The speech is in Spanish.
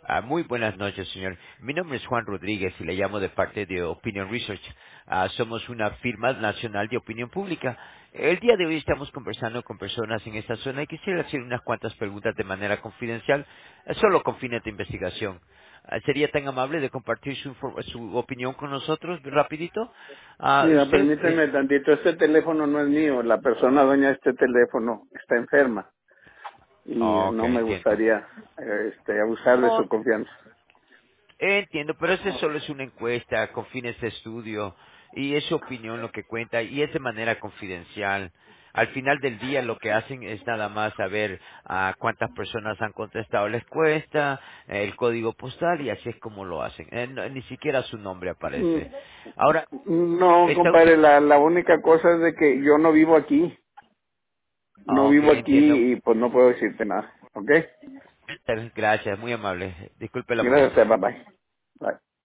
Muy buenas noches, señor. Mi nombre es Juan Rodríguez y le llamo de parte de Opinion Research. Somos una firma nacional de opinión pública. El día de hoy estamos conversando con personas en esta zona y quisiera hacer unas cuantas preguntas de manera confidencial, solo con fines de investigación. ¿Sería tan amable de compartir su opinión con nosotros rapidito? Mira, Usted es... permíteme tantito, este teléfono no es mío, la persona dueña de este teléfono está enferma y Oh, ok, no me entiendo. gustaría abusar de No, su confianza. entiendo, pero eso solo es una encuesta con fines de estudio y es su opinión lo que cuenta y es de manera confidencial. Al final del día lo que hacen es nada más saber cuántas personas han contestado la encuesta, el código postal y así es como lo hacen. Ni siquiera su nombre Mm, aparece. Ahora, No, está compadre, usted... la única cosa es de que yo no vivo aquí, no Ok, vivo entiendo. aquí y pues no puedo decirte nada, ¿ok? Gracias, muy amable. Disculpe la Gracias, molestia. bye bye. Bye.